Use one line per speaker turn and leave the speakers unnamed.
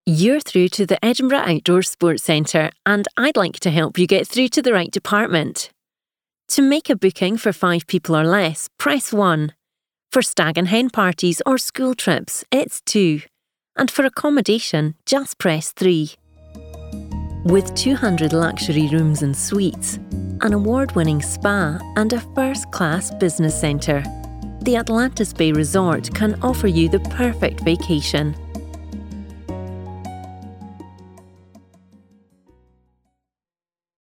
You're through to the Edinburgh Outdoor Sports Centre, and I'd like to help you get through to the right department. To make a booking for 5 people or less, press 1. For stag and hen parties or school trips, it's 2. And for accommodation, just press 3. With 200 luxury rooms and suites, an award-winning spa and a first-class business centre, the Atlantis Bay Resort can offer you the perfect vacation.